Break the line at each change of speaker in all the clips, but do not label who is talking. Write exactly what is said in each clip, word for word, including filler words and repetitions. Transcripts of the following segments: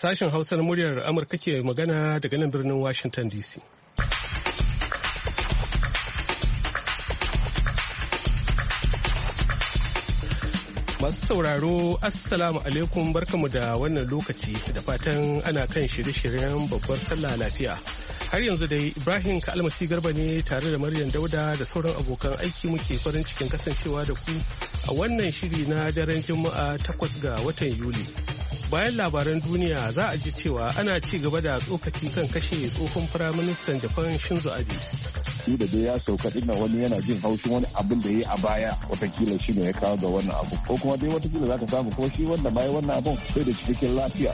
Sashen Hausa na muryar Amurka ke magana daga nan birnin Washington D C. Masu sauraro, Assalamu alaikum, barkamu da wannan lokaci da fatan ana kan shirye-shiryen babbar sallah lafiya. Har yanzu dai Ibrahim Kalmasi Garba ne tare da Maryam Dauda da sauran abokan aiki muke farin cikin kasancewa da ku a wannan shiri na daren Juma'a takwas ga watan Yuli. Bayan labaran duniya za a ji cewa ana ci gaba da tsokaci kan kashe tsohon firaministan Japan Shinzo Abe.
Shi da dai ya sauka dinnan wani yana jin haushin wani abin da ya yi a baya watakila shi ne ya kawo ga wannan abu ko kuma dai watakila za ka samu ko shi wanda bayan wannan abun sai da cikakken lafiya.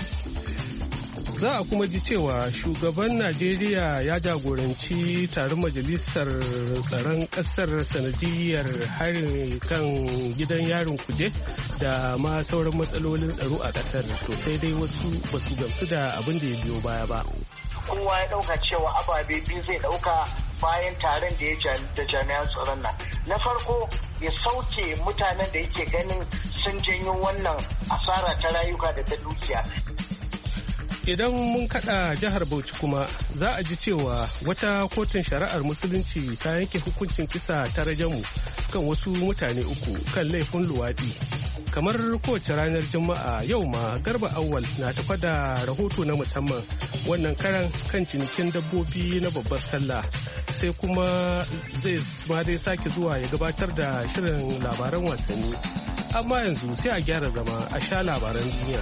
Za a kuma ji cewa shugaban Najeriya ya jagoranci taron majalisar tsaron ƙasar sanadiyyar harin kan gidan yarin Kuje da ma sauran matsalolin tsaro a ƙasar. To sai dai wasu basu gamsu da abin da ya biyo baya ba.
Kowa ya ɗauka cewa ababe biyu zai ɗauka bayan taron da ya da jami'an tsaron nan. Na farko ya sauke mutanen da yake ganin sun janyo wannan asara ta rayuka da ta dukiya.
Idan mun kada jihar Bauchi kuma za a ji cewa wata kotun shari'ar musulunci ta yanke hukuncin kisa ta rajamu kan wasu mutane uku kan laifin luwaɗi. Kamar kowace ranar Juma'a yau ma Garba Awwal na tafa da rahoto na musamman wannan karan kan cinikin dabbobi na babbar sallah sai kuma zai ma dai sake zuwa ya gabatar da shirin labaran wasanni. Amma yanzu sai a gyara zama a sha labaran duniya.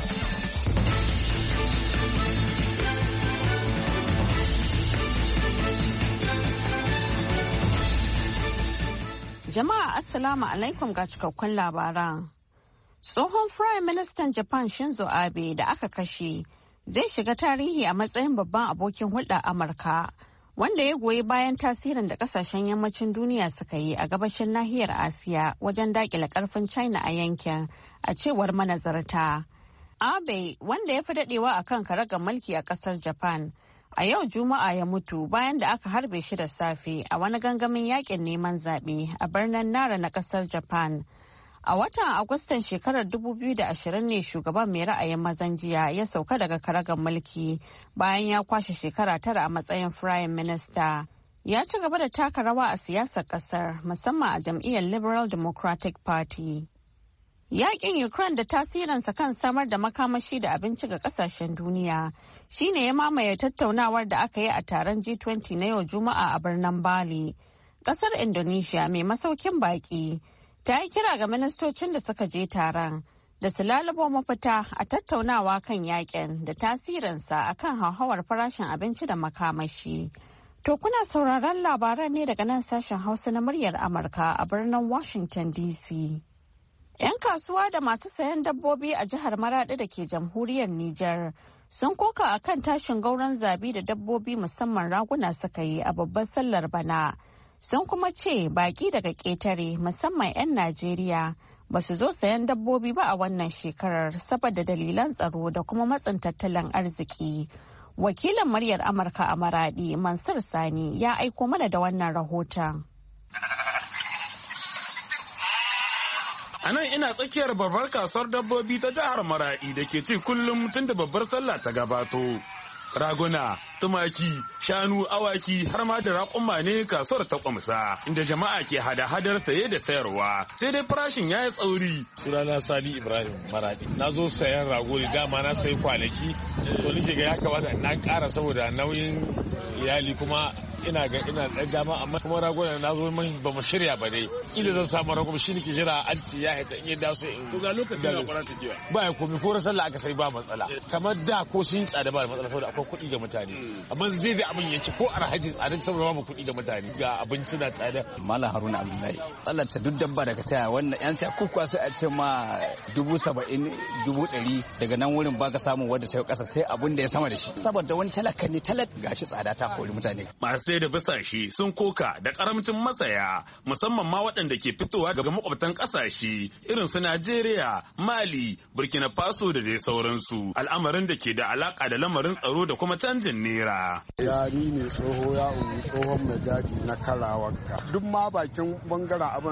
Jama'a Assalamu alaikum ga cikakkun labaran. Tsohon Prime Minister Japan Shinzo Abe da aka kashe zai shiga tarihi a matsayin babban abokin hulɗar Amurka wanda ya goyi bayan tasirin da kasashen yammacin duniya suka yi a gabashin nahiyar Asiya wajen daƙile ƙarfin China a yankin a cewar manazarta. Abe wanda ya fi daɗewa a kan karagar mulki a ƙasar Japan a yau Juma'a ya mutu bayan da aka harbe shi da safe a wani gangamin yakin neman zaɓe a birnin Nara na ƙasar Japan. A watan Agustan shekarar dubu biyu da ashirin ne shugaban mai ra'ayin mazan jiya ya sauka daga karagar mulki bayan ya kwashe shekara tara a matsayin Prime Minister. Ya ci gaba da taka rawa a siyasar ƙasar musamman a jam'iyyar Liberal Democratic Party. Yaƙin Ukraine da tasirinsa kan samar da makamashi da abinci ga ƙasashen duniya shine ya mamaye tattaunawar da aka yi a taron G twenty na yau Juma'a a birnin Bali. Ƙasar Indonesia mai masaukin baƙi ta yi kira ga ministocin da suka je taron da su lalubo mafita a tattaunawa kan yaƙin da tasirinsa akan hauhawar farashin abinci da makamashi. To kuna sauraron labaran ne daga nan sashen Hausa na muryar Amurka a birnin Washington D C. 'Yan kasuwa da masu sayan dabbobi a jihar Maraɗi da ke jamhuriyar Nijar sun koka a kan tashin gauron zabi da dabbobi musamman raguna suka yi a babbar sallar bana. Sun kuma ce baƙi daga ƙetare musamman 'yan Najeriya ba su zo sayan dabbobi ba a wannan shekarar saboda dalilan tsaro da kuma matsin tattalin arziki. Wakilin muryar Amurka a Maraɗi Mansur Sani ya aiko mana da wannan rahoton.
A nan ina tsakiyar babbar kasuwar dabbobi ta jihar Maradi da ke ci kullum tun da babbar sallah ta gabato. Raguna, tumaki, shanu, awaki har ma da raƙuma ne kasuwar ta kwamsa inda jama'a ke hada-hadar saye da sayarwa. Sai dai farashin ya yi tsauri.
Sunana Sani Ibrahim Maradi. Na zo sayan rago ne dama na sayi kwanaki. To nake ga ya kamata na ƙara saboda nauyin iyali kuma ina ga ina ɗan dama amma kuma ragona na zo min ba mu shirya ba dai kila zan samu rago shi nake jira an ci ya haita in ya dawo sai in
to ga lokacin da fara take
ba ya komi ko sallah aka sai ba matsala kamar da ko sun tsada ba matsala saboda akwai kuɗi ga mutane amma zai da abin yake ko arhaji tsadan saboda ba kuɗi ga mutane ga abinci na tsada.
Malam Haruna Abdullahi tsallata duk dabba daga taya wannan yan ce kuka sai a ce ma dubu saba'in dubu ɗari daga nan wurin baka samu wanda sai kasa sai abun da ya sama da shi saboda wani talaka ne talak gashi tsada ta kori mutane.
Masu da bisashe sun koka da karamcin masaya musamman ma waɗanda ke fitowa daga makwabtan ƙasashe irin su Najeriya, Mali, Burkina Faso da dai sauransu. Al'amarin da ke da alaka da lamarin tsaro da kuma canjin naira.
Yari ne tsoho ya umu tsohon mai gadi na karawarka. Duk ma bakin bangaren abin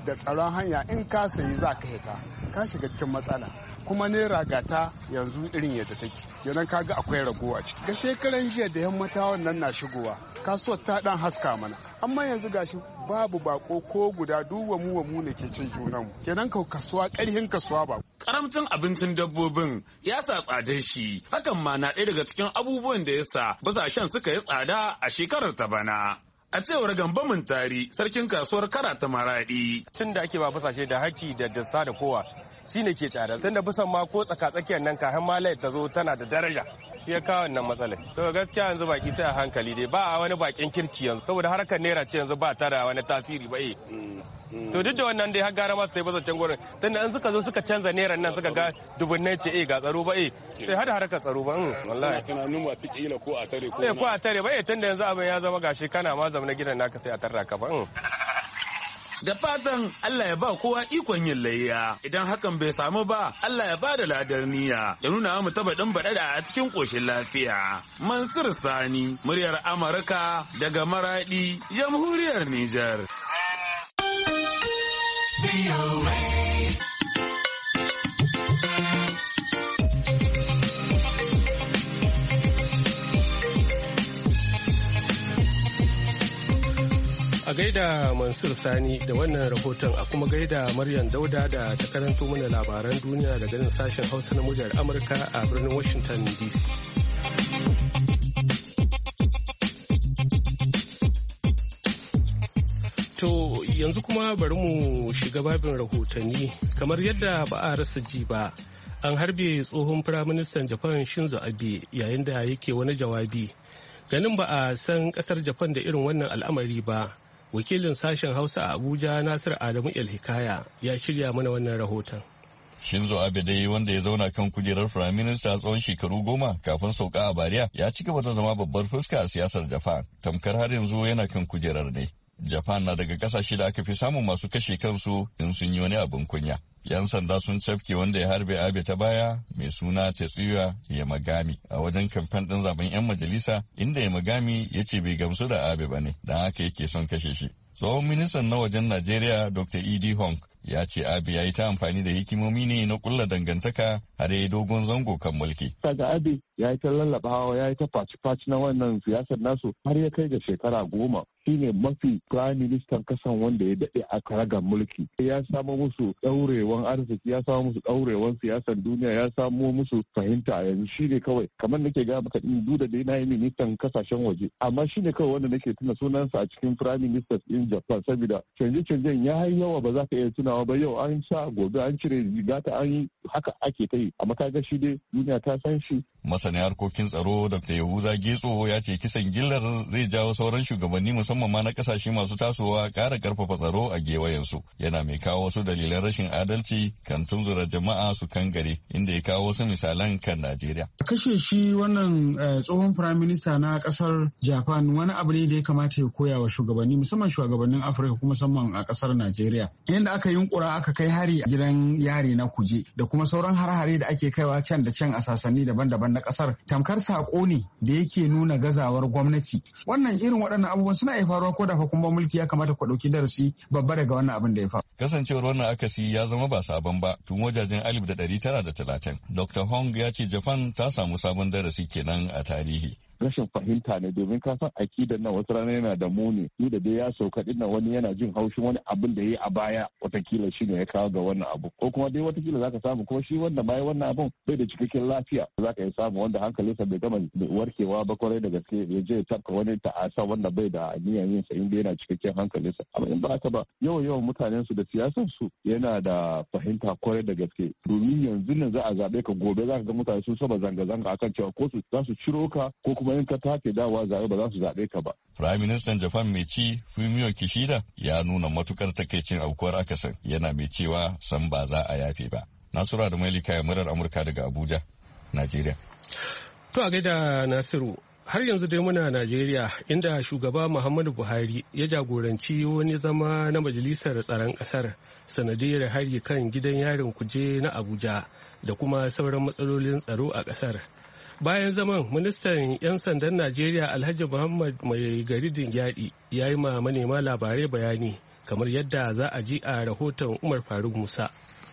da tsaron hanya in ka sayi za ka hita ka shiga cikin matsala kuma naira gata yanzu irin yadda take kenan kaga akwai ragowa ciki ga shekaran jiya da yammata wannan na shigowa kasuwar ta dan haska mana amma yanzu gashi babu bako ko guda duwa mu wa mu ne ke cin junanmu kenan ka kasuwa ƙarhin kasuwa ba
karamcin abincin dabbobin ya sa tsadar shi hakan ma na ɗaya daga cikin abubuwan da ya sa basashen suka yi tsada a shekarar ta bana. A cewar Gambo Muntari, sarkin kasuwar Kara ta Maradi.
Cin da ake ba fasashe da haki da dasa da kowa shine ke tsada. Tunda bisan ma ko tsaka-tsakiyar nan kafin malai ta zo tana da daraja. Shi ya kawo wannan matsalai. To gaskiya yanzu baki sai a hankali dai ba a wani bakin kirki yanzu saboda harkar naira ce yanzu ba ta da wani tasiri ba eh. To duk da wannan dai har gara ma sai bazancen gurin tunda in suka zo suka canza naira nan suka ga dubunnai ce eh ga tsaro ba eh sai hada harkar tsaro ba in wallahi
tunanin ba ta kila ko a tare ko
eh ko a tare ba eh tunda yanzu abin ya zama gashi kana ma zama na gidan naka sai a tarra ka ba in
da fatan Allah ya ba kowa ikon yin layya idan hakan bai samu ba Allah ya ba da ladar niyya ya nuna mu taba dan badada a cikin koshin lafiya. Mansur Sani muryar Amurka daga Maradi jamhuriyar Nijar.
A gaida Mansur Sani da wannan rahoton a kuma gaida Maryam Dauda da ta karanto mana labaran duniya daga nan sashen Hausa na muryar Amurka a birnin Washington D C. To yanzu kuma bari mu shiga babin rahotanni kamar yadda ba a rasa ji ba. An harbe tsohon Firaministan Japan Shinzo Abe yayin da yake wani jawabi. Ganin ba a san kasar Japan da irin wannan al'amari ba. Wakilin sashen Hausa a Abuja Nasir Adamu El-Hikaya ya shirya mana wannan rahoton.
Shinzo Abe dai wanda ya zauna kan kujerar firaminista tsawon shekaru goma kafin sauka a bariya ya ci gaba da zama babbar fuska a siyasar Japan. Tamkar har yanzu yana kan kujerar ne. Japan na daga kasashe da aka fi samun masu kashe kansu in sun yi wani abin kunya. Yan sanda sun cafke wanda ya harbe Abe ta baya mai suna Tetsuya Yamagami a wajen kamfen ɗin zaben 'yan majalisa inda Yamagami ya ce bai gamsu da Abe ba ne don haka yake son kashe shi. Tsohon ministan na wajen Najeriya Doctor Idi Hong ya ce Abe ya yi ta amfani da hikimomi ne na kulla dangantaka har ya yi dogon zango kan mulki.
Kaga Abe ya yi ta lallabawa ya yi ta faci-faci na wannan siyasar nasu har ya kai ga shekara goma. Shi ne mafi prime minister kasan wanda ya daɗe a karagar mulki. Ya samo musu ɗaurewan arziki, ya samo musu ɗaurewan siyasar duniya, ya samo musu fahimta yanzu shi ne kawai. Kamar nake ga maka ɗin duda dai na yi ministan kasashen waje. Amma shi ne kawai wanda nake tuna sunansa a cikin prime minister in Japan saboda canje-canjen ya yi yawa ba za ka iya tunawa ba yau an sa gobe an cire riga ta an yi haka ake ta yi. Amma kaga shi dai duniya ta san shi.
Masanin harkokin tsaro Doctor Yahuza Getso ya ce kisan gillar zai jawo sauran shugabanni musamman ma na kasashe masu tasowa ƙara karfafa tsaro a gewayensu. Yana mai kawo wasu dalilan rashin adalci kan tunzura jama'a su kan gare inda ya kawo wasu misalan kan Najeriya.
Kashe shi wannan tsohon firayim minista na kasar Japan wani abu ne da ya kamata ya koya wa shugabanni musamman shugabannin Afirka kuma musamman a kasar Najeriya. Yanda aka yunkura aka kai hari a gidan yari na Kuje da kuma sauran har-hare da ake kaiwa can da can a sasanni daban-daban na kasar tamkar sako ne da yake nuna gazawar gwamnati. Wannan irin waɗannan abubuwan suna iya faruwa ko da fa kuma mulki ya kamata ku ɗauki darasi babba daga wannan abin da ya faru.
Kasancewar wannan akasi ya zama ba sabon ba tun wajajen alif da ɗari tara da talatin. Doctor Hong ya ce Japan ta samu sabon darasi kenan a tarihi.
rashin fahimta ne domin ka san akidan nan wata rana yana da muni ni da dai ya sauka din nan wani yana jin haushin wani abin da ya yi a baya watakila shi ne ya kawo ga wannan abu ko kuma dai watakila zaka samu kuma shi wanda bai wannan abun bai da cikakken lafiya zaka iya samu wanda hankalinsa bai gama warkewa ba kwarai da gaske ya je ya tafka wani ta'asa wanda bai da niyan yin sa inda yana cikakken hankalinsa amma in ba haka ba yawan yawan mutanen su da siyasan su yana da fahimta kwarai da gaske domin yanzu nan za a zabe ka gobe zaka ga mutane sun saba zanga-zanga akan cewa ko su za su ciro ka ko kuma in ka take dawa zabe ba za su zabe ka ba.
Prime Minister Japan mai ci Fumio Kishida ya nuna matukar takaicin aukuwar akasin yana mai cewa san ba za a yafe ba. Nasura da Malika ya murar Amurka daga Abuja, Najeriya.
To a gaida Nasiru, har yanzu dai muna Najeriya inda shugaba Muhammadu Buhari ya jagoranci wani zama na majalisar tsaron ƙasar sanadiyar hari kan gidan yarin Kuje na Abuja da kuma sauran matsalolin tsaro a ƙasar. Bayan zaman ministan 'yan sandan Najeriya Alhaji Muhammad Mai Gari Dingyadi ya yi ma manema labarai bayani kamar yadda za a ji a rahoton Umar Faruk Musa.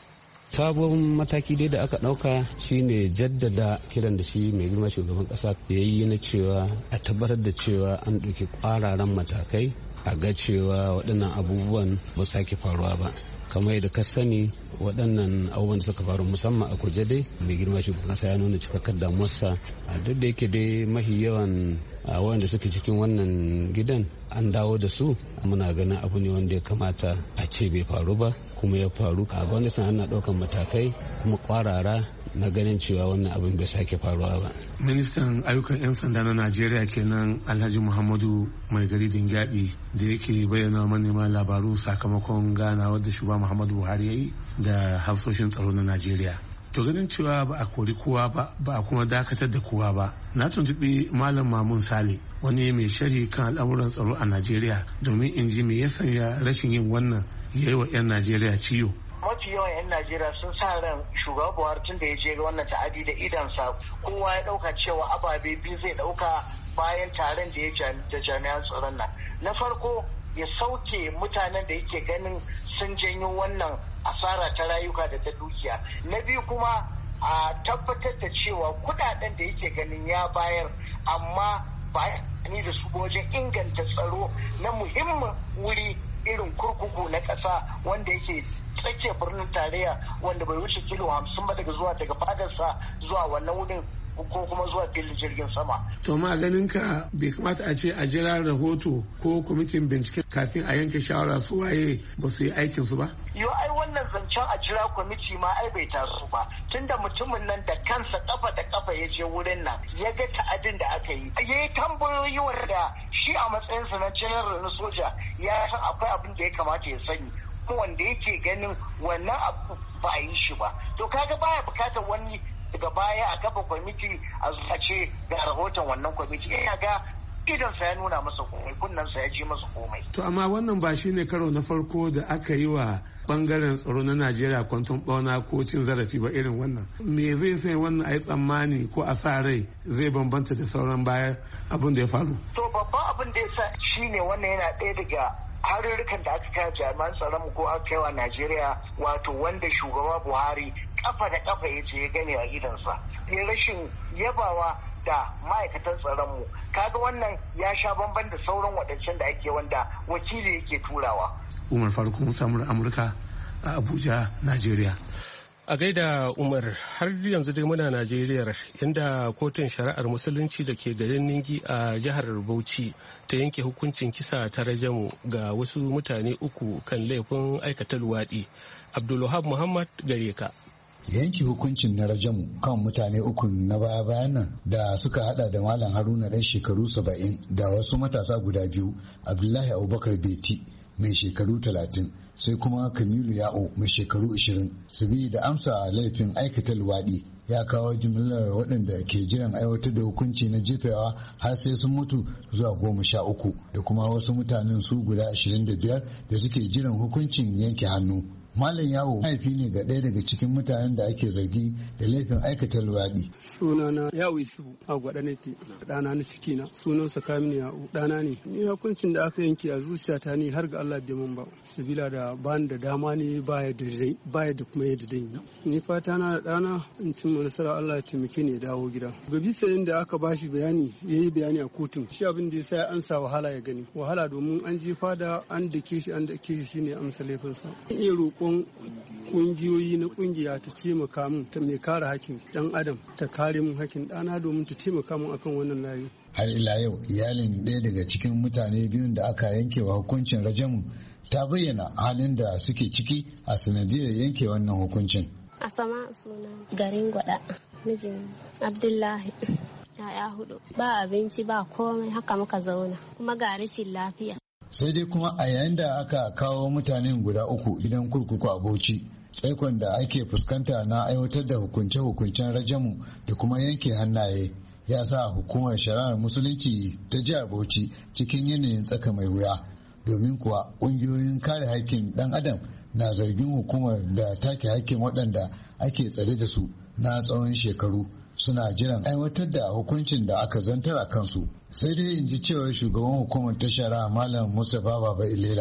Sabon mataki dai da aka ɗauka shine jaddada kiran da shi mai girma shugaban ƙasa ya yi na cewa a tabbatar da cewa an ɗauki ƙwararan matakai a ga cewa waɗannan abubuwan ba sake faruwa ba. Kamar yadda ka sani waɗannan abubuwan da suka faru musamman a Kuje dai mai girma shugaban ƙasa ya nuna cikakkar damuwarsa, a duk da yake dai mahi yawan a wanda suke cikin wannan gidan an dawo da su, muna ganin abu ne wanda ya kamata a ce bai faru ba kuma ya faru. A gwamnatin ana ɗaukan matakai kuma kwarara na ganin cewa wannan abin bai sake faruwa ba.
Ministan ayyukan 'yan sanda na Najeriya kenan Alhaji Muhammadu Mai Gari Dingyadi da yake bayyana manema labaru sakamakon ganawa da shugaba Muhammadu Buhari ya yi da hafsoshin tsaro na Najeriya. To ganin cewa ba a kori kowa ba ba a kuma dakatar da kowa ba, na tuntuɓi Malam Mamun Sale, wani mai sharhi kan al'amuran tsaro a Najeriya, domin in ji me ya sanya rashin yin wannan ya yi wa 'yan Najeriya ciwo.
Mafi yawan 'yan Najeriya sun sa ran shugaba Buhari tun da ya je wannan ta'adi da idansa, kowa ya ɗauka cewa ababe biyu zai ɗauka bayan taron da ya da jami'an tsaron nan. Na farko ya sauke mutanen da yake ganin sun janyo wannan asara ta rayuka da ta dukiya. Na biyu kuma a tabbatar da cewa kudaden da yake ganin ya bayar amma ba ni da su wajen inganta tsaro na muhimmin wuri irin kurkuku na ƙasa wanda yake tsakiyar birnin tarayya wanda bai wuce kilo hamsin ba daga zuwa daga fadarsa zuwa wannan wurin ko kuma zuwa filin jirgin sama.
To ma ganin ka bai kamata a ce a jira rahoto ko kwamitin bincike kafin a yanke shawara su waye ba su yi aikin su ba?
Yo ai wannan zancen a jira kwamiti ma ai bai taso ba, tunda mutumin nan da kansa kafa da kafa ya je wurin nan ya ga ta'adin da aka yi. Ya yi tambayoyi wanda shi a matsayinsa na general na soja ya san akwai abin da ya kamata ya sani. Wanda yake ganin wannan abu ba a yi shi ba. To kaga baya bukatar wani daga baya a kafa kwamiti a zuwa ce ga rahoton wannan kwamiti ya ga idansa ya nuna masa komai, kunnensa ya ji masa komai.
To amma wannan ba shi ne karo na farko da aka yi wa bangaren tsaro na Najeriya kwanton bauna ko cin zarafi ba irin wannan. Me zai sai wannan a yi tsammani ko a sa rai zai bambanta da sauran baya abin da ya faru?
To babban abin da ya sa shi ne wannan yana ɗaya daga harurrukan da aka kai jami'an tsaron ko aka kai wa Najeriya, wato wanda shugaba Buhari kafa da kafa ya ce ya gane a idansa. Ya rashin yabawa da ma'aikatan tsaronmu, kaga wannan ya sha bamban da sauran waɗancan da ake wanda wakili yake turawa.
Umar Faruk Musa Amurka a Abuja, Najeriya.
A gaida Umar, har yanzu dai muna Najeriya, inda kotun shari'ar musulunci da ke garin Ningi a jihar Bauchi ta yanke hukuncin kisa ta rajamu ga wasu mutane uku kan laifin aikata luwaɗi. Abdulwahab Muhammad gare ka.
Yanke hukuncin na rajamu kan mutane uku na baya bayan nan da suka hada da Malam Haruna ɗan shekaru saba'in da wasu matasa guda biyu, Abdullahi Abubakar Beti mai shekaru talatin, sai kuma Kamilu Ya'o mai shekaru ashirin, sabili da amsa laifin aikata luwaɗi ya kawo jimillar waɗanda ke jiran aiwatar da hukunci na jefewa har sai sun mutu zuwa goma sha uku, da kuma wasu mutanen su guda ashirin da biyar da suke jiran hukuncin yanke hannu. Malam Yawo mahaifi ne ga ɗaya daga cikin mutanen da ake zargi da laifin aikata luwaɗi.
Sunana Yawo Isu a gwada nake, ɗana na ciki na, sunansa Kaminu Yawo, ɗana ne. Ni hukuncin da aka yanke a zuciyata ne har ga Allah bai mun ba. Sabila da bani da dama ne baya da baya da kuma yadda dan yi. Ni fata na da ɗana in cin nasara Allah ya taimake ni ya dawo gida. Ga bisa inda aka bashi bayani yayi bayani a kotun. Shi abin da yasa ya ansa wahala ya gani. Wahala domin an je fada an dake shi an dake shi shine amsa laifinsa. Iya roƙo kungiyoyi na kungiya ta taimaka min ta mai kare hakkin dan adam ta kare min hakkin dana domin ta taimaka min akan wannan layi.
Har ila yau iyalin ɗaya daga cikin mutane biyun da aka yanke wa hukuncin rajamu ta bayyana halin da suke ciki a sanadiyar yanke wannan hukuncin.
Asama suna garin gwada mijin Abdullahi ya'ya hudu ba abinci ba komai haka muka zauna kuma ga rashin lafiya.
Sai dai kuma a yayin da aka kawo mutanen guda uku idan kurkuku a Bauchi, tsaikon da ake fuskanta na aiwatar da hukunce-hukuncen rajamu da kuma yanke hannaye ya sa hukumar shari'ar musulunci ta jihar Bauchi cikin yanayin tsaka mai wuya, domin kuwa ƙungiyoyin kare haƙƙin ɗan adam na zargin hukumar da take haƙƙin waɗanda ake tsare da su na tsawon shekaru suna jiran aiwatar da hukuncin da aka zantar a kansu. Sai dai in ji cewar shugaban hukumar ta shari'a Malam Mustapha Baba Ilela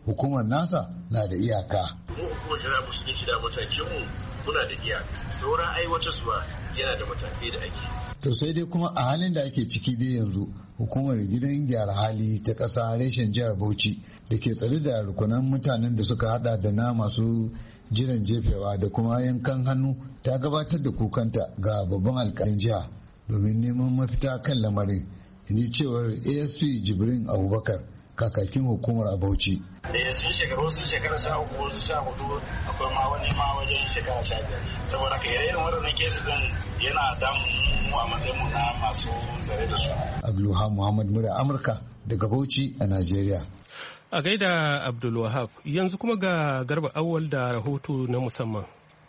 hukumar nasa na da iyaka.
Mu hukumar shari'a musulunci da matakinmu muna da iyaka, sauran aiwatarwa yana da matakai da ake.
To sai dai kuma a halin da ake ciki dai yanzu hukumar gidan gyara hali ta ƙasa reshen jihar Bauchi da ke tsare da rukunan mutanen da suka hada da na masu jiran jefewa da kuma yankan hannu ta gabatar da kukanta ga babban alkalin jiha domin neman mafita kan lamarin, inji cewar A S P Jibrin Abubakar kakakin hukumar a Bauchi.
Da sun shekaru sun shekara sha uku wasu sha hudu akwai ma wani ma wajen shekara sha biyar saboda ka irin waɗannan kesis din yana damun mu a matsayin mu na masu tsare da su.
Abdulwahab Muhammad Mura Amurka daga Bauchi a Najeriya.
A gaida Abdulwahab yanzu kuma ga Garba Awwal da rahoto na musamman.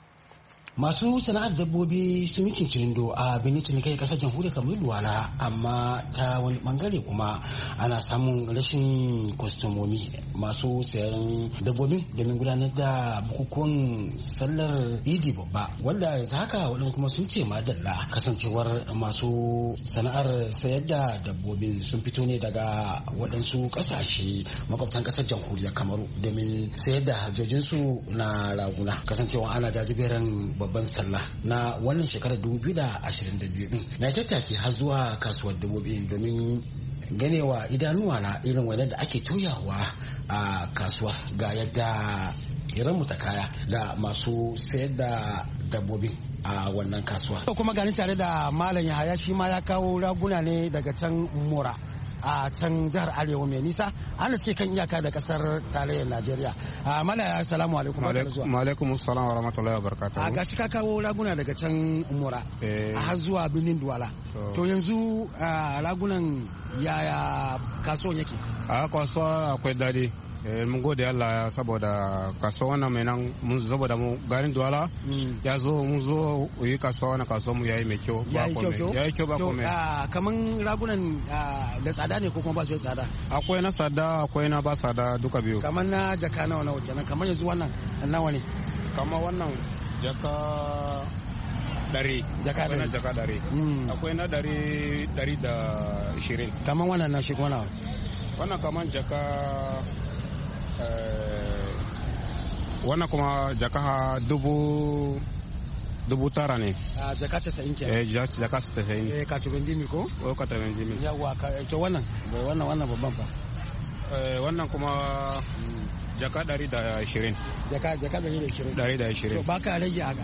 Masu sana'ar dabbobi sun yi cincirindo a birnin cinikai kasar jamhuriyar kamar Luwala, amma ta wani bangare kuma ana samun rashin kwastomomi masu sayan dabbobin domin gudanar da bukukuwan sallar idi babba, wanda yanzu haka waɗansu kuma sun ce madalla kasancewar masu sana'ar sayar da dabbobin sun fito ne daga waɗansu ƙasashe makwabtan ƙasar jamhuriyar kamaru domin sayar da hajjojinsu na raguna, kasancewa ana jajiberan babban sallah na wannan shekarar dubu biyu da ashirin da biyu din na tattaki har zuwa kasuwar dabbobi domin ganewa idanuwa na irin wadda da ake toyawa a kasuwa ga yadda iran mu ta kaya da masu sayar da dabbobin a wannan kasuwa.
Kuma gani tare da Malam Yahaya, shi ma ya kawo raguna ne daga can Mura a can jihar Arewa mai nisa, ana suke kan iyaka da kasar tarayyar Najeriya. Mala, assalamu alaikum.
Wa alaikum assalam wa rahmatullahi wa barakatuh.
A gashi ka kawo raguna daga can Mura a har zuwa birnin Duwala. To yanzu ragunan yaya kasuwan yake?
A kasuwa akwai dadi. mun gode Allah saboda kasuwa wannan mai nan mun saboda mu garin Duwala ya zo mun zo yi kasuwa wannan kasuwa mu yayi mai kyau ba komai yayi kyau ba komai.
Kaman ragunan da tsada ne ko kuma ba su tsada?
Akwai na tsada akwai na ba tsada duka biyu.
Kaman na jaka nawa nawa kenan, kaman yanzu wannan nawa ne?
Kaman wannan jaka dari.
Jaka dari.
Jaka dari. Akwai na dari dari da ishirin.
Kaman wannan na shi kuma nawa?
Wannan kaman jaka wannan kuma jaka dubu dubu tara ne.
A jaka casa'in ke?
Eh, jaka casa'in.
Eh, katurin jimi ko?
Ko katurin jimi.
Yawwa, to wannan wannan wannan babban fa.
Eh, wannan kuma jaka dari da ashirin.
Jaka jaka dari da ashirin.
Dari da ashirin.
To baka rage a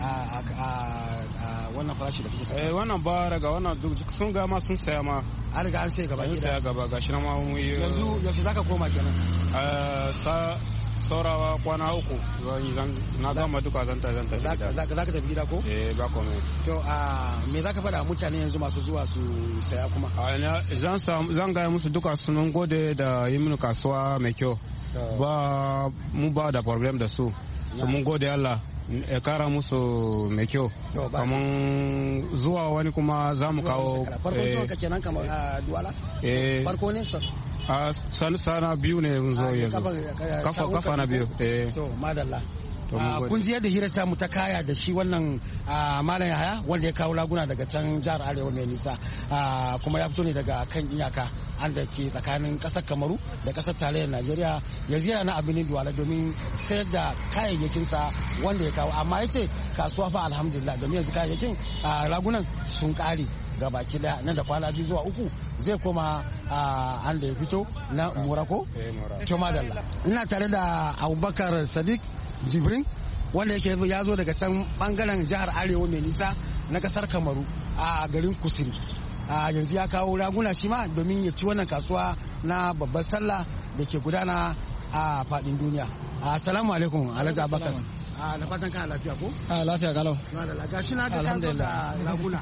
a wannan farashi da kake saya?
Eh, wannan ba raga wannan sun ga ma sun saya ma.
An riga an sai gaba
gida. An saya gaba gashi na ma mu yi.
Yanzu yaushe zaka koma kenan?
Eh, sa saurawa kwana uku na zama duka zanta zanta
gida. Za ka tafi gida ko?
Eh, ba komai.
To a me za ka faɗa mutane yanzu masu zuwa su saya kuma?
Zan gaya musu duka sun gode da yi mini kasuwa mai kyau. Ba mu ba da problem da su. So mun gode Allah ya kara musu mai kyau. Kaman zuwa wani kuma za mu kawo.
Farko zuwa ka kenan kamar Duwala?
Eh.
Farko ne sa?
A sana biyu ne mun zo yanzu. Kafa kafa na biyu. Eh.
To madalla. Kun ji yadda hirar mu ta kaya da shi wannan Malam Yahaya wanda ya kawo raguna daga can jihar Arewa mai nisa, kuma ya fito ne daga kan iyaka an da ke tsakanin kasar Kamaru da kasar tarayyar Najeriya. Yanzu yana na abinin Duwala domin sayar da kayayyakinsa wanda ya kawo, amma ya ce kasuwa fa alhamdulillah domin yanzu kayayyakin ragunan sun kare ga baki daya, nan da kwana biyu zuwa uku zai koma an da ya fito na Morocco. To madalla, ina tare da Abubakar Sadiq Jibrin wanda yake ya zo daga can bangaren jihar Arewa mai nisa na kasar Kamaru a garin Kusuri. Yanzu ya kawo raguna shi ma domin ya ci wannan kasuwa na babbar sallah da ke gudana a fadin duniya. Assalamu alaikum Alhaji Abubakar. Na fatan kana lafiya ko?
Lafiya galau.
Gashi na ga da raguna.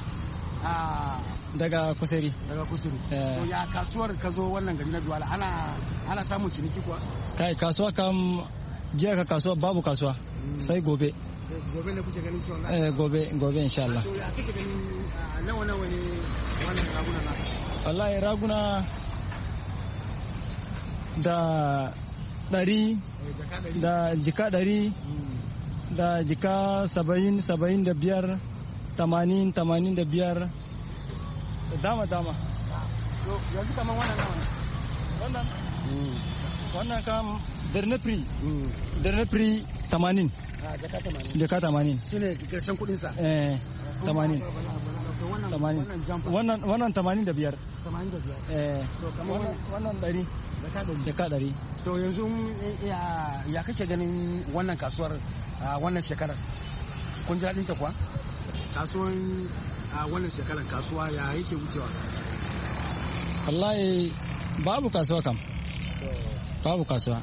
Daga Kusuri.
Daga Kusuri. To ya kasuwar ka zo wannan gari na Duwala ana ana samun ciniki kuwa?
Kai kasuwa kam jiya ka kasuwa babu kasuwa sai gobe.
Gobe ne kuke ganin cewa?
Eh, gobe gobe insha Allah.
To ya kike ganin nawa nawa ne wannan raguna na?
Wallahi raguna da ɗari da jika ɗari da jika saba'in saba'in da biyar tamanin tamanin da biyar da dama dama.
Yanzu kamar wannan nawa ne?
wannan wannan kam dernier prix dernier prix tamanin jaka tamanin
shine karshen kudin sa
eh tamanin tamanin wannan wannan tamanin da biyar
tamanin da biyar
eh wannan ɗari jaka ɗari
to yanzu ya kake ganin wannan kasuwar wannan shekarar kun ji daɗin ta kuwa kasuwan wannan shekarar kasuwa ya yake wucewa
wallahi babu kasuwa kam babu kasuwa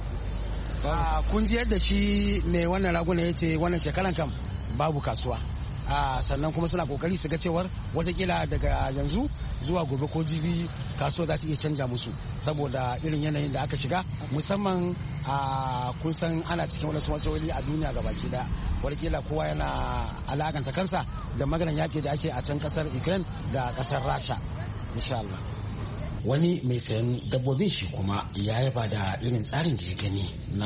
kun ji yadda shi ne wannan raguna ya ce wannan shekaran kam babu kasuwa sannan kuma suna kokari su ga cewar watakila daga yanzu zuwa gobe ko jibi kasuwa za ta iya canja musu saboda irin yanayin da aka shiga musamman a kun san ana cikin wani matsaloli a duniya ga baki da watakila kowa yana alakanta kansa da maganar yaƙi da ake a can kasar Ukraine da kasar Rasha insha Allah.
Wani mai sayan dabbobin shi kuma ya yaba da irin tsarin da ya gani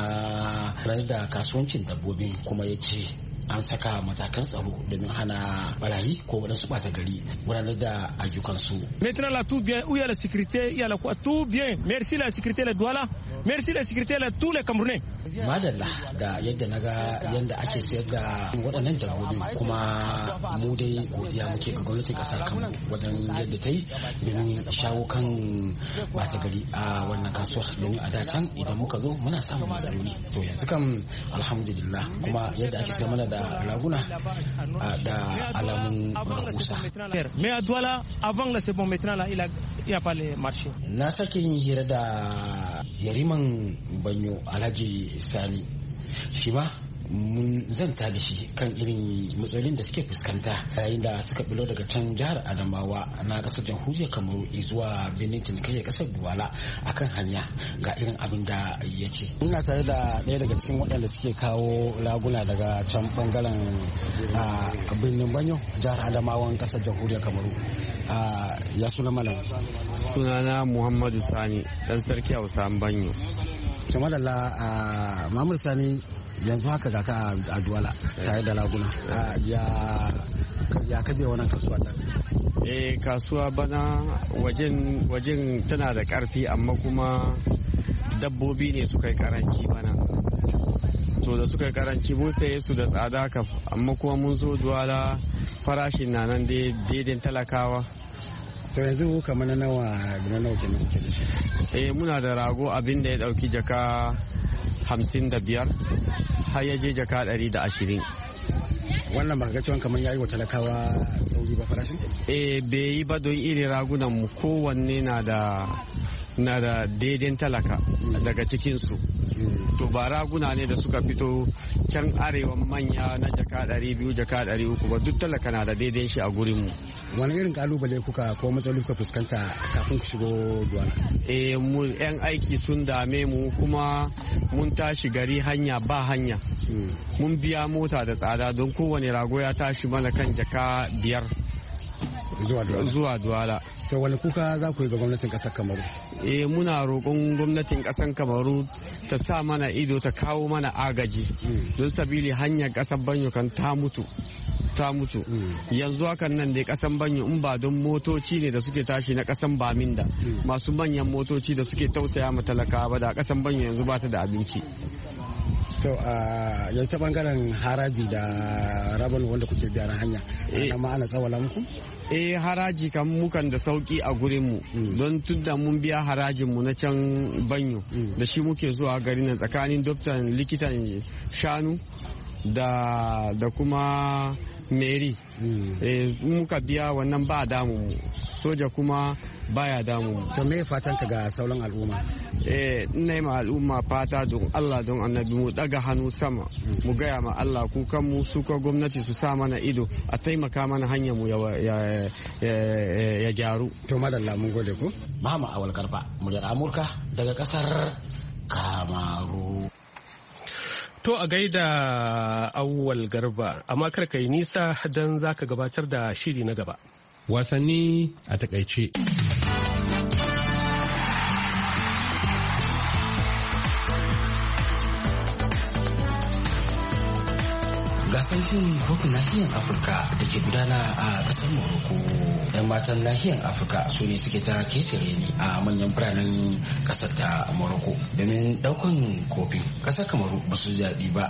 na ranar da kasuwancin dabbobin kuma ya ce an saka matakan tsaro domin hana barayi ko waɗansu ɓata gari gudanar da ayyukansu.
Maintenant là tout bien, où il y a la sécurité, il y a la quoi, tout bien. Merci la sécurité, la douala. Merci la sécurité, la tous les Camerounais.
Madalla da yadda naga yadda ake sayar da waɗannan dabbobin kuma mu dai godiya muke ga gwamnatin ƙasar Kamaru wajen yadda ta yi domin shawo kan ɓata gari a wannan kasuwar domin a da can idan muka zo muna samun matsaloli. To yanzu kam alhamdulillah kuma yadda ake sayar mana da raguna da alamun rahusa.
Mais à Douala, avant là c'est bon, maintenant là il a il y a pas les marchés.
Na sake yin hira da Yariman Banyo Alhaji Sani. Shi ma mun zanta da shi kan irin matsalolin da suke fuskanta yayin da suka bilo daga can jihar Adamawa na kasar jamhuriyar Kamaru zuwa Benin cinikayya kasar Duwala akan hanya ga irin abin da ya ce. Ina tare da ɗaya daga cikin waɗanda suke kawo raguna daga can bangaren Benin Banyo jihar Adamawan kasar jamhuriyar Kamaru. Ya suna malam.
Sunana Muhammadu Sani dan sarki Hausa Banyo.
Kamar da Muhammadu Sani yanzu haka ga ka a Duwala tare da laguna ya ya kaje wannan kasuwa ta
eh kasuwa bana wajen wajen tana da karfi amma kuma dabbobi ne suka yi karanci bana to da suka yi karanci mun saye su da tsada ka amma kuma mun zo Duwala farashin na nan daidai talakawa.
To yanzu kamar na nawa na nawa kenan kuke da shi?
Eh muna da rago abin da ya dauki jaka hamsin da biyar har ya je jaka ɗari da ashirin.
Wannan ba ga cewa kamar yayi wa talakawa sauri ba farashin?
Eh bai yi ba don irin ragunan mu kowanne na da na da daidai talaka daga cikin su. To ba raguna ne da suka fito can arewa manya na jaka ɗari biyu jaka ɗari uku ba duk talaka na da daidai shi a gurin mu.
Wani irin kalubale kuka ko matsaloli kuka fuskanta kafin ku shigo Duwala?
Eh mu yan aiki sun dame mu kuma mun tashi gari hanya ba hanya. Mun biya mota da tsada don kowane rago ya tashi mana kan jaka biyar zuwa Duwala.
To wani kuka za ku yi ga gwamnatin kasar Kamaru?
Eh muna roƙon gwamnatin kasar Kamaru ta sa mana ido ta kawo mana agaji don sabili hanyar kasar Banyo kan ta mutu. ta mutu yanzu hakan nan dai kasan Banyo in ba don motoci ne da suke tashi na kasan Baminda masu manyan motoci da suke tausaya ma talaka ba da kasan Banyo yanzu ba ta da abinci.
To a yanzu ta bangaren haraji da rabon wanda kuke biya na hanya amma ana tsawala muku?
Eh haraji kan mukan da sauki a gurin mu don tunda mun biya harajin mu na can Banyo da shi muke zuwa garin nan tsakanin doktan likitan shanu da da kuma Mary eh muka biya wannan ba damu mu soja kuma baya damu mu.
To me fatan ka ga sauran al'umma?
Eh ina ma al'umma fata don Allah don Annabi mu daga hannu sama mu gaya ma Allah kukan mu su ko gwamnati su sa mana ido a taimaka mana hanyar mu ya ya gyaru.
To madalla mun gode ku. Mama Awal Garba muryar Amurka daga kasar Kamaru.
To a gaida Awwal Garba, amma kar ka yi nisa don za ka gabatar da shiri na gaba.
Wasanni a takaice.
Gasar gasar cin kofin nahiyar Afirka da ke gudana a kasar Morocco. Yan matan nahiyar Afirka su ne suke ta kecere ni a manyan biranen kasar ta Morocco domin daukan kofin. Kasar Kamaru ba su jaɗi ba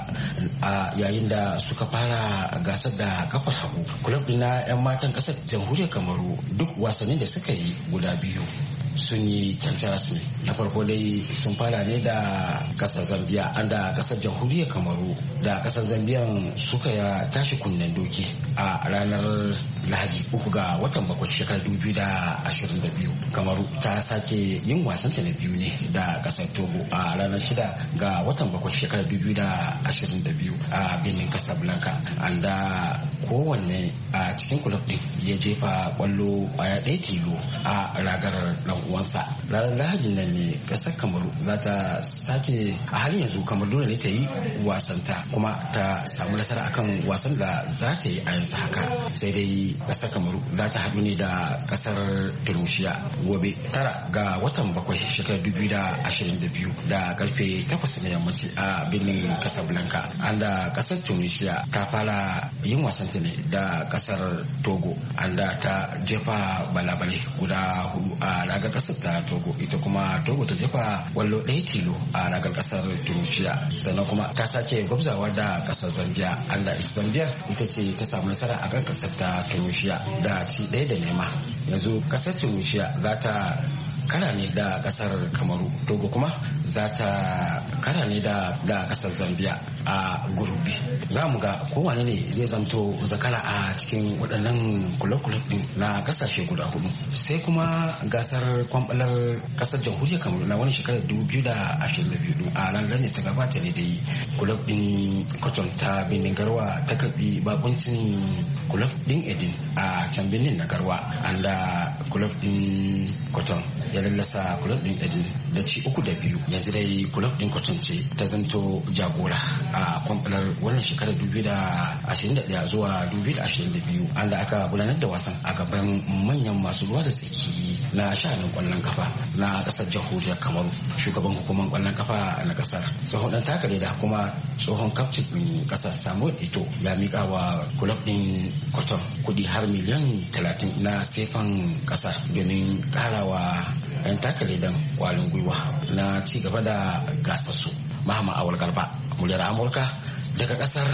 a yayin da suka fara gasar da kafar hagu. Kulab na yan matan kasar jamhuriyar Kamaru duk wasannin da suka yi guda biyu sun yi cancaras ne. Na farko dai sun fara ne da kasar Zambia, an da kasar jamhuriyar Kamaru da kasar Zambiyan suka ya tashi kunnen doki a ranar Lahadi uku ga watan bakwai shekarar dubu biyu da ashirin da biyu. Kamaru ta sake yin wasanta na biyu ne da kasar Togo a ranar shida ga watan bakwai shekarar dubu biyu da ashirin da biyu a birnin Casablanca, an da kowanne a cikin kulab din ya jefa kwallo kwaya ɗaya tilo a ragar dan uwansa. Ranar Lahadin nan ne kasar Kamaru za ta sake, a halin yanzu Kamaru dole ne ta yi wasanta kuma ta samu nasara akan wasan da za ta yi a yanzu haka. Sai dai kasar Kamaru za ta haɗu ne da kasar Tunisia gobe tara ga watan bakwai shekarar dubu da ashirin da biyu da karfe takwas na yammaci a birnin Casablanca. An da kasar Tunisia ta fara yin wasanta ne da kasar Togo, an da ta jefa balabale guda hudu a ragar kasar ta Togo, ita kuma Togo ta jefa wallo ɗaya tilo a ragar kasar Tunisia. Sannan kuma ta sake gwabzawa da kasar Zambia, an da Zambia ita ce ta samu nasara a kan kasar ta Tunisia da ci ɗaya da nema. Yanzu kasar Tunisia za ta kara ne da kasar Kamaru, Togo kuma za ta kara ne da da kasar Zambia a gurbi. Za mu ga kowane ne zai zamto zakara a cikin waɗannan kulab-kulab din na kasashe guda hudu. Sai kuma gasar kwambalar kasar jamhuriyar Kamaru na wani shekarar dubu biyu da ashirin da biyu a ranar ne ta gabata ne dai kulab din Cotton ta birnin Garwa ta karbi bakuncin kulab din Edin a can birnin na Garwa, an da kulab din Cotton ya lallasa kulab din Edin da ci uku da biyu. Yanzu dai kulab din Cotton ce ta zanto jagora a kwamfalar wannan shekarar dubu da ashirin da ɗaya zuwa dubu da ashirin da biyu, an da aka gudanar da wasan a gaban manyan masu ruwa da tsaki na sha'anin kwallon kafa na kasar jamhuriyar Kamaru. Shugaban hukumar kwallon kafa na kasar, tsohon dan takare da kuma tsohon kaftin din kasar Samuel Ito, ya mika wa kulab din Cotton kudi har miliyan talatin na sefan kasar domin karawa yan takare dan kwalin gwiwa na ci gaba da gasarsu. Mahama Awal Garba, muryar Amurka daga kasar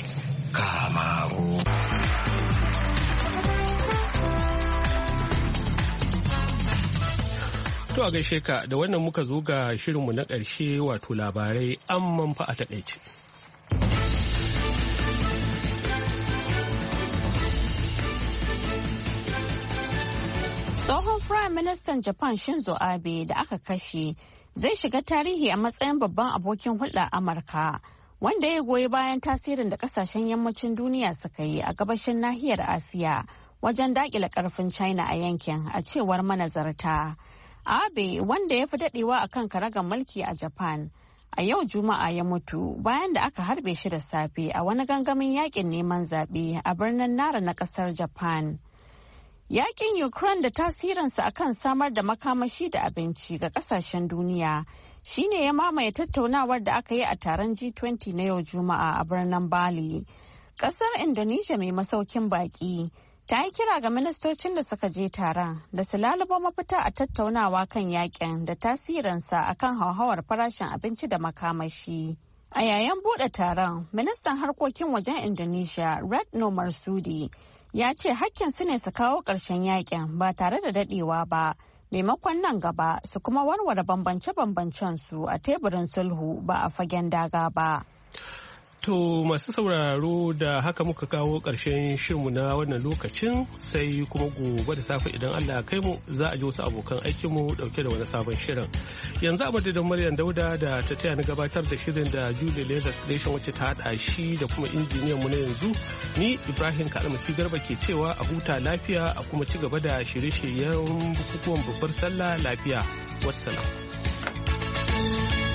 Kamaru.
To a gaishe ka, da wannan muka zo ga shirinmu na ƙarshe, wato labarai amman fa a taƙaice.
Tsohon Prime Minister Japan Shinzo Abe da aka kashe zai shiga tarihi a matsayin babban abokin hulɗar Amurka, wanda ya goyi bayan tasirin da kasashen yammacin duniya suka yi a gabashin nahiyar Asiya wajen daƙile ƙarfin China a yankin, a cewar manazarta. Abe, wanda ya fi daɗewa a kan karagar mulki a Japan, a yau Juma'a ya mutu bayan da aka harbe shi da safe a wani gangamin yakin neman zaɓe a birnin Nara na ƙasar Japan. Yakin Ukraine da tasirinsa akan samar da makamashi da abinci ga kasashen duniya shine ya mamaye tattaunawar da aka yi a taron G twenty na yau Juma'a a birnin Bali. Kasar Indonesia mai masaukin baki ta yi kira ga ministocin da suka je taron da su lalubo mafita a tattaunawa kan yakin da tasirinsa akan hauhawar farashin abinci da makamashi. A yayin buɗe taron, ministan harkokin wajen Indonesia Retno Marsudi ya ce hakkin su ne su kawo ƙarshen yakin ba tare da dadewa ba, maimakon nan gaba su kuma warware bambance-bambancen su a teburin sulhu ba a fagen daga ba.
To masu sauraro da haka muka kawo ƙarshen shirinmu na wannan lokacin, sai kuma gobe da safe idan Allah kai mu za a ji wasu abokan aikinmu dauke da wani sabon shirin. Yanzu a madadin Maryam Dauda da ta taya ni gabatar da shirin da Julie Leathers Creation wacce ta haɗa shi da kuma injiniyan mu na yanzu, ni Ibrahim Kalmasi Garba ke cewa a huta lafiya a kuma ci gaba da shirye-shiryen bukukuwan babbar sallah lafiya. Wassalam.